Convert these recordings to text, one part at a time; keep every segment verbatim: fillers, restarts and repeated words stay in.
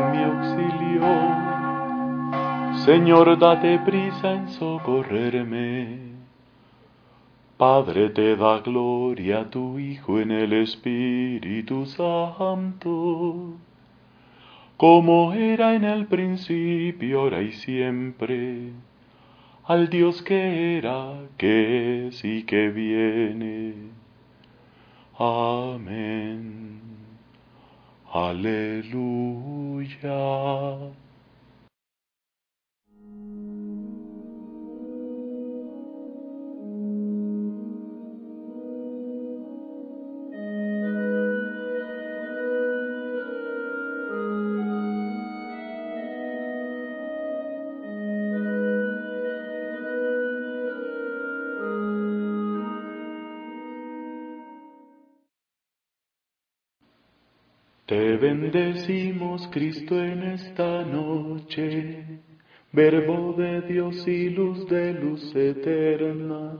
mi auxilio. Señor, date prisa en socorrerme. Padre, te da gloria a tu Hijo en el Espíritu Santo, como era en el principio, ahora y siempre, al Dios que era, que es y que viene. Amén. Aleluya. Te bendecimos, Cristo, en esta noche, Verbo de Dios y luz de luz eterna,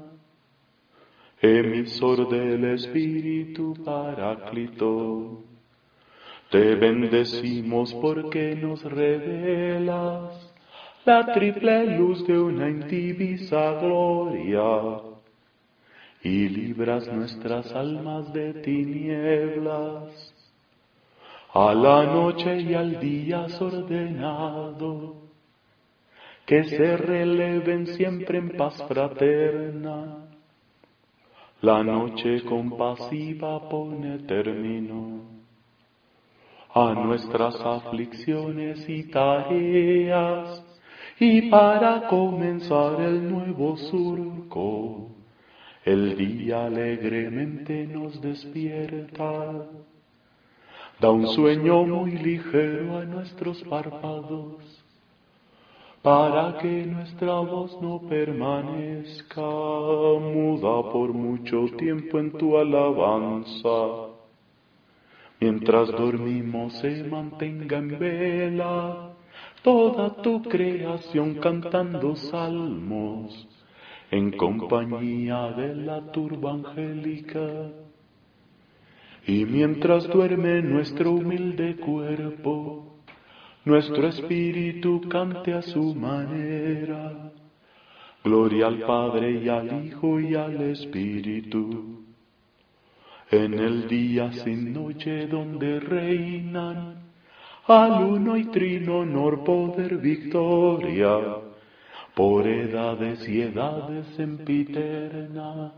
emisor del Espíritu Paráclito. Te bendecimos porque nos revelas la triple luz de una indivisa gloria y libras nuestras almas de tinieblas. A la noche y al día has ordenado que se releven siempre en paz fraterna. La noche compasiva pone término a nuestras aflicciones y tareas, y para comenzar el nuevo surco, el día alegremente nos despierta. Da un sueño muy ligero a nuestros párpados, para que nuestra voz no permanezca muda por mucho tiempo en tu alabanza. Mientras dormimos se mantenga en vela toda tu creación cantando salmos, en compañía de la turba angélica. Y mientras duerme nuestro humilde cuerpo, nuestro espíritu cante a su manera. Gloria al Padre y al Hijo y al Espíritu. En el día sin noche donde reinan al uno y trino honor, poder, victoria, por edades y edades sempiternas.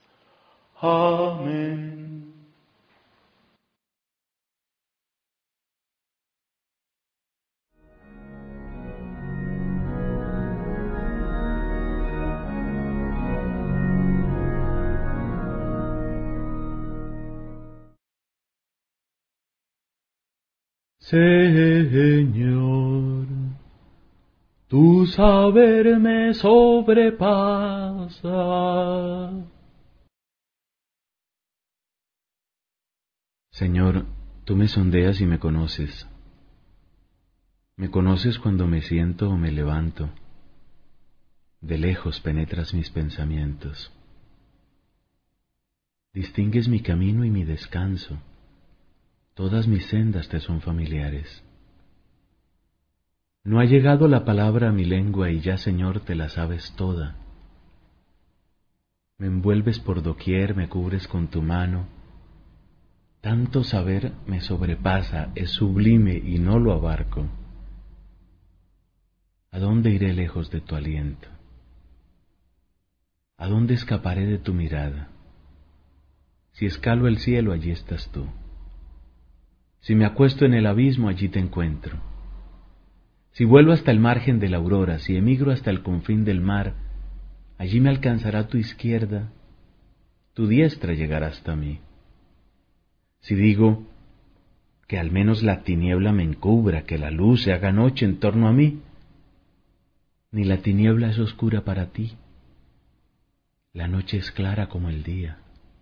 Amén. Señor, tu saber me sobrepasa. Señor, tú me sondeas y me conoces. Me conoces cuando me siento o me levanto. De lejos penetras mis pensamientos. Distingues mi camino y mi descanso. Todas mis sendas te son familiares. No ha llegado la palabra a mi lengua y ya, Señor, te la sabes toda. Me envuelves por doquier, me cubres con tu mano. Tanto saber me sobrepasa, es sublime y no lo abarco. ¿A dónde iré lejos de tu aliento? ¿A dónde escaparé de tu mirada? Si escalo el cielo, allí estás tú. Si me acuesto en el abismo, allí te encuentro. Si vuelo hasta el margen de la aurora, si emigro hasta el confín del mar, allí me alcanzará tu izquierda, tu diestra llegará hasta mí. Si digo que al menos la tiniebla me encubra, que la luz se haga noche en torno a mí, ni la tiniebla es oscura para ti, la noche es clara como el día.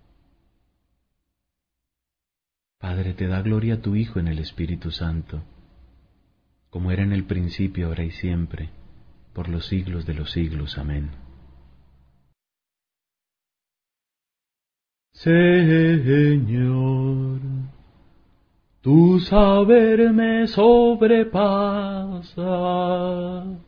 Padre, te da gloria a tu Hijo en el Espíritu Santo, como era en el principio, ahora y siempre, por los siglos de los siglos. Amén. Señor, Tu saber me sobrepasa.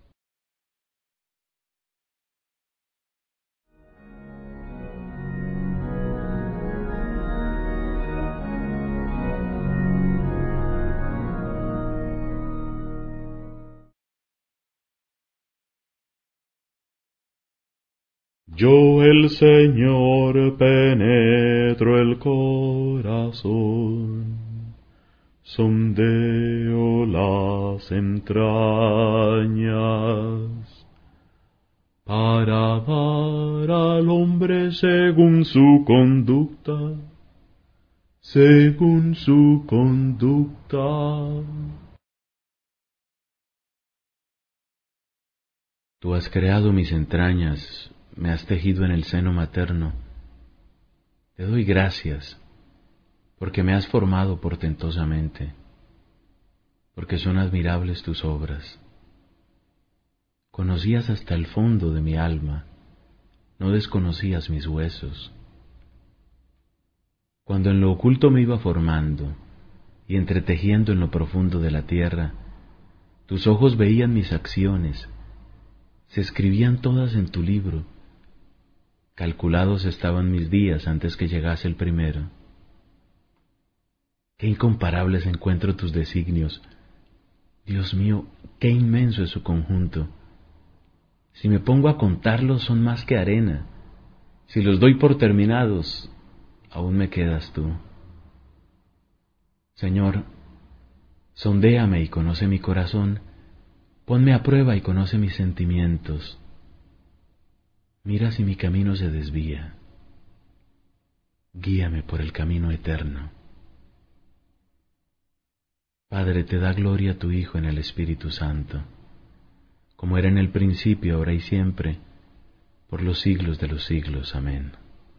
Yo el Señor penetro el corazón, sondeo las entrañas, para dar al hombre según su conducta, según su conducta. Tú has creado mis entrañas, me has tejido en el seno materno. Te doy gracias, porque me has formado portentosamente, porque son admirables tus obras. Conocías hasta el fondo de mi alma, no desconocías mis huesos. Cuando en lo oculto me iba formando y entretejiendo en lo profundo de la tierra, tus ojos veían mis acciones, se escribían todas en tu libro. Calculados estaban mis días antes que llegase el primero. Qué incomparables encuentro tus designios. Dios mío, qué inmenso es su conjunto. Si me pongo a contarlos son más que arena. Si los doy por terminados, aún me quedas tú. Señor, sondéame y conoce mi corazón, ponme a prueba y conoce mis sentimientos. Mira si mi camino se desvía. Guíame por el camino eterno. Padre, te da gloria tu Hijo en el Espíritu Santo, como era en el principio, ahora y siempre, por los siglos de los siglos. Amén.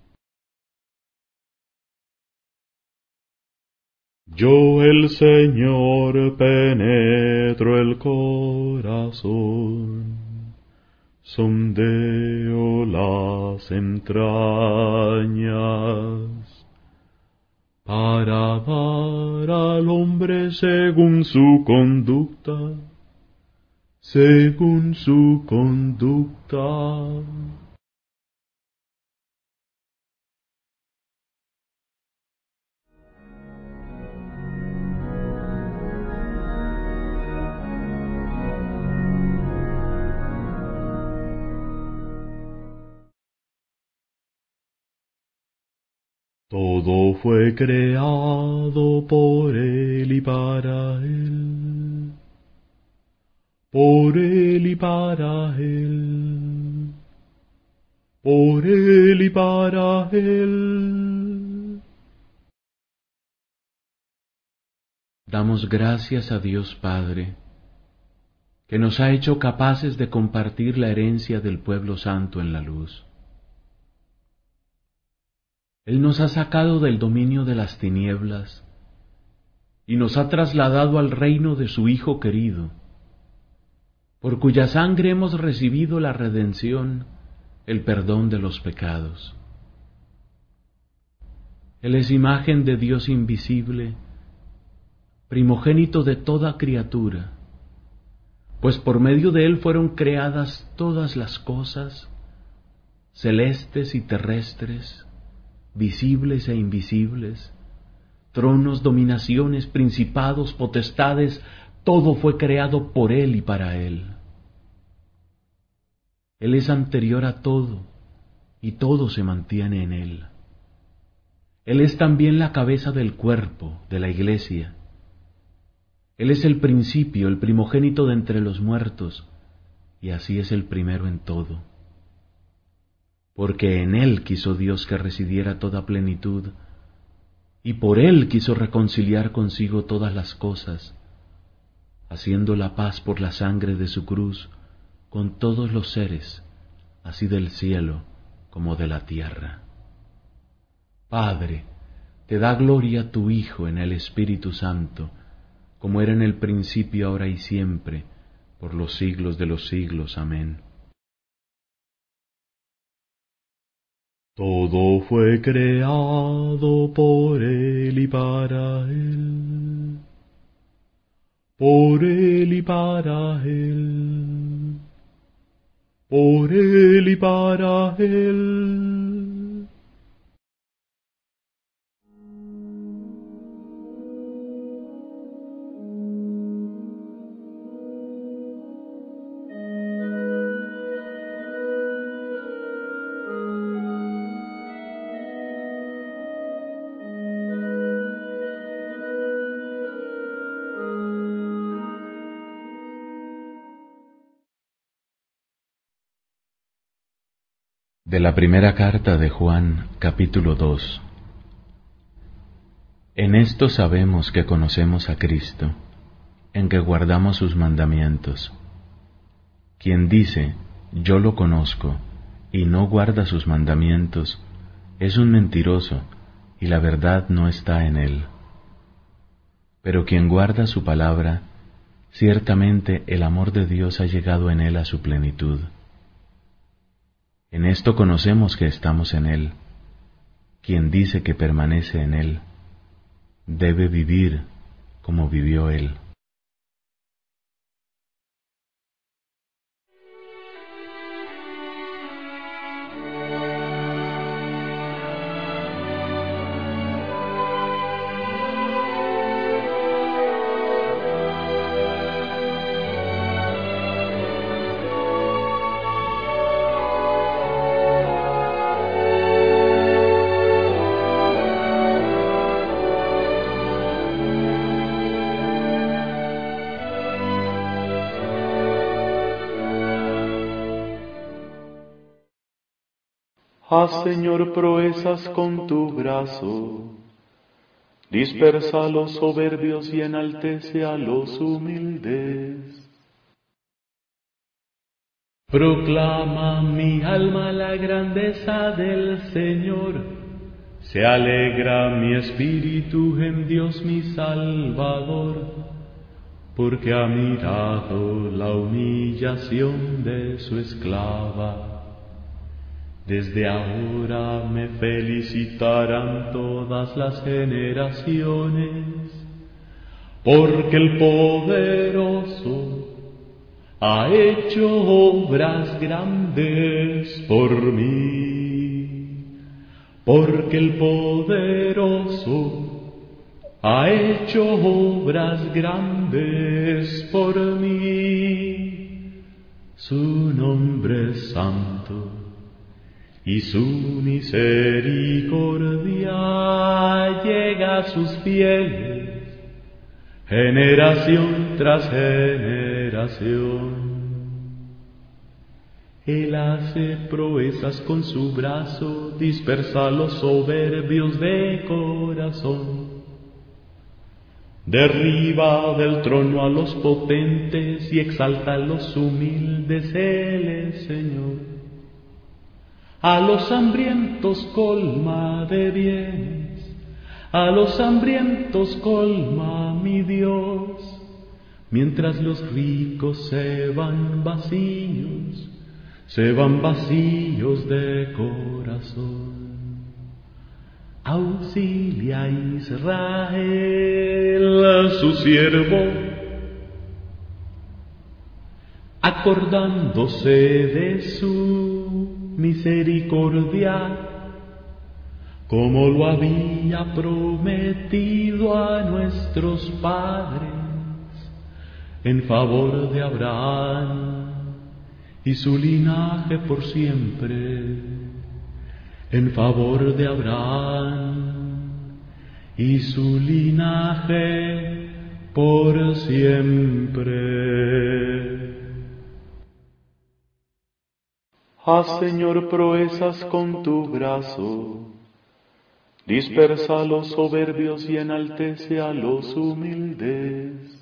Yo el Señor penetro el corazón, sondeo las entrañas, para dar al hombre según su conducta, según su conducta. Todo fue creado por Él y para Él, por Él y para Él, por Él y para Él. Damos gracias a Dios Padre, que nos ha hecho capaces de compartir la herencia del pueblo santo en la luz. Él nos ha sacado del dominio de las tinieblas y nos ha trasladado al reino de su Hijo querido, por cuya sangre hemos recibido la redención, el perdón de los pecados. Él es imagen de Dios invisible, primogénito de toda criatura, pues por medio de Él fueron creadas todas las cosas, celestes y terrestres, visibles e invisibles, tronos, dominaciones, principados, potestades, todo fue creado por Él y para Él. Él es anterior a todo, y todo se mantiene en Él. Él es también la cabeza del cuerpo, de la Iglesia. Él es el principio, el primogénito de entre los muertos, y así es el primero en todo. Porque en Él quiso Dios que residiera toda plenitud, y por Él quiso reconciliar consigo todas las cosas, haciendo la paz por la sangre de su cruz con todos los seres, así del cielo como de la tierra. Padre, te da gloria tu Hijo en el Espíritu Santo, como era en el principio, ahora y siempre, por los siglos de los siglos. Amén. Todo fue creado por Él y para Él, por Él y para Él, por Él y para Él. De la primera carta de Juan, capítulo dos. En esto sabemos que conocemos a Cristo, en que guardamos sus mandamientos. Quien dice, yo lo conozco, y no guarda sus mandamientos, es un mentiroso, y la verdad no está en él. Pero quien guarda su palabra, ciertamente el amor de Dios ha llegado en él a su plenitud. En esto conocemos que estamos en Él. Quien dice que permanece en Él, debe vivir como vivió Él. Haz, Señor, proezas con tu brazo, dispersa a los soberbios y enaltece a los humildes. Proclama mi alma la grandeza del Señor, se alegra mi espíritu en Dios mi Salvador, porque ha mirado la humillación de su esclava. Desde ahora me felicitarán todas las generaciones, porque el poderoso ha hecho obras grandes por mí, porque el poderoso ha hecho obras grandes por mí. Su nombre es santo, y su misericordia llega a sus fieles, generación tras generación. Él hace proezas con su brazo, dispersa a los soberbios de corazón. Derriba del trono a los potentes y exalta a los humildes, Él es Señor. A los hambrientos colma de bienes, a los hambrientos colma mi Dios, mientras los ricos se van vacíos, se van vacíos de corazón. Auxilia a Israel, su siervo, acordándose de su misericordia, como lo había prometido a nuestros padres, en favor de Abraham y su linaje por siempre, en favor de Abraham y su linaje por siempre. Haz, Señor, proezas con tu brazo, dispersa a los soberbios y enaltece a los humildes.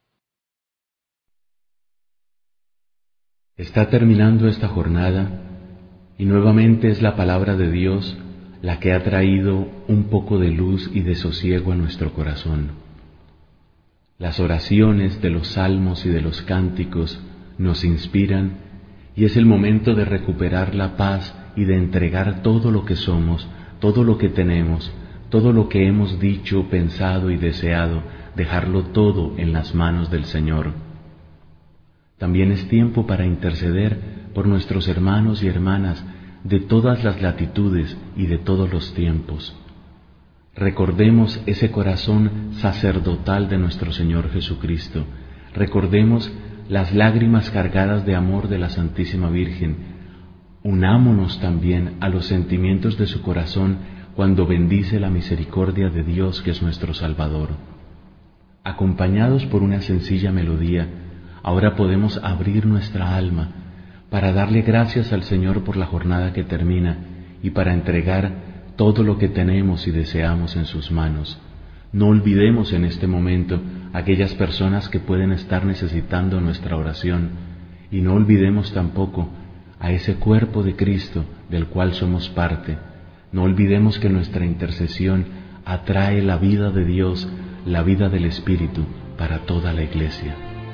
Está terminando esta jornada y nuevamente es la palabra de Dios la que ha traído un poco de luz y de sosiego a nuestro corazón. Las oraciones de los salmos y de los cánticos nos inspiran y es el momento de recuperar la paz y de entregar todo lo que somos, todo lo que tenemos, todo lo que hemos dicho, pensado y deseado, dejarlo todo en las manos del Señor. También es tiempo para interceder por nuestros hermanos y hermanas de todas las latitudes y de todos los tiempos. Recordemos ese corazón sacerdotal de nuestro Señor Jesucristo. Recordemos las lágrimas cargadas de amor de la Santísima Virgen. Unámonos también a los sentimientos de su corazón cuando bendice la misericordia de Dios que es nuestro Salvador. Acompañados por una sencilla melodía, ahora podemos abrir nuestra alma para darle gracias al Señor por la jornada que termina y para entregar todo lo que tenemos y deseamos en sus manos. No olvidemos en este momento aquellas personas que pueden estar necesitando nuestra oración y no olvidemos tampoco a ese cuerpo de Cristo del cual somos parte. No olvidemos que nuestra intercesión atrae la vida de Dios, la vida del Espíritu para toda la Iglesia.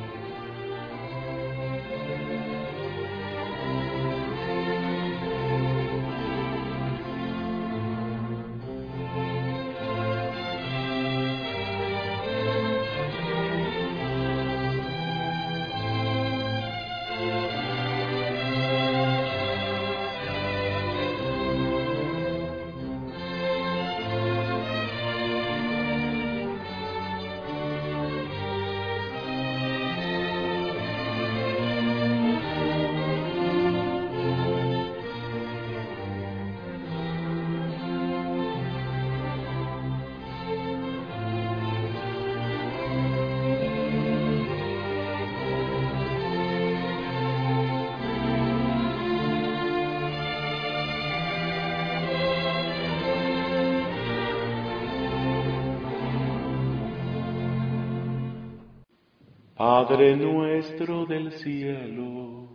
Padre nuestro del cielo,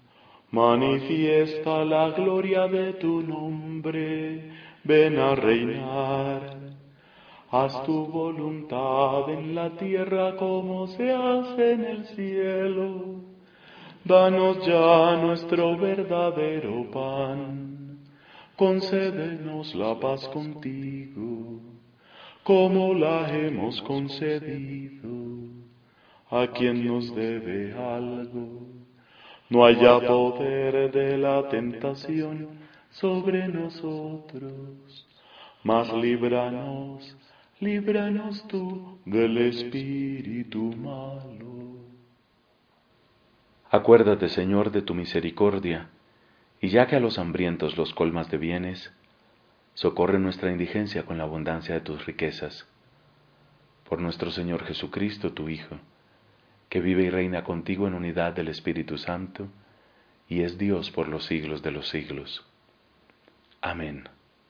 manifiesta la gloria de tu nombre, ven a reinar. Haz tu voluntad en la tierra como se hace en el cielo. Danos ya nuestro verdadero pan, concédenos la paz contigo, como la hemos concedido a quien nos debe algo. No haya poder de la tentación sobre nosotros, mas líbranos, líbranos tú del espíritu malo. Acuérdate, Señor, de tu misericordia, y ya que a los hambrientos los colmas de bienes, socorre nuestra indigencia con la abundancia de tus riquezas. Por nuestro Señor Jesucristo, tu Hijo, que vive y reina contigo en unidad del Espíritu Santo, y es Dios por los siglos de los siglos. Amén.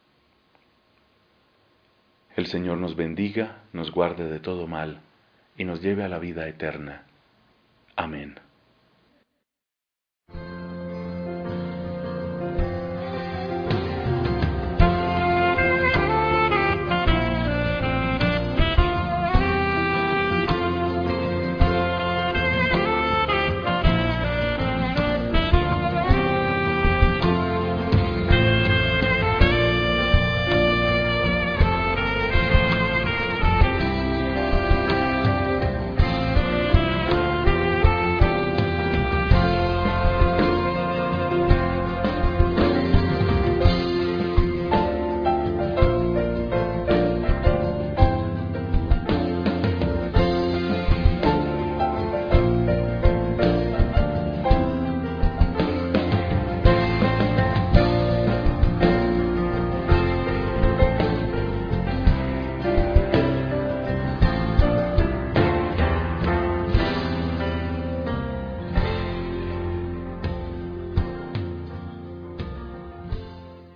El Señor nos bendiga, nos guarde de todo mal, y nos lleve a la vida eterna. Amén.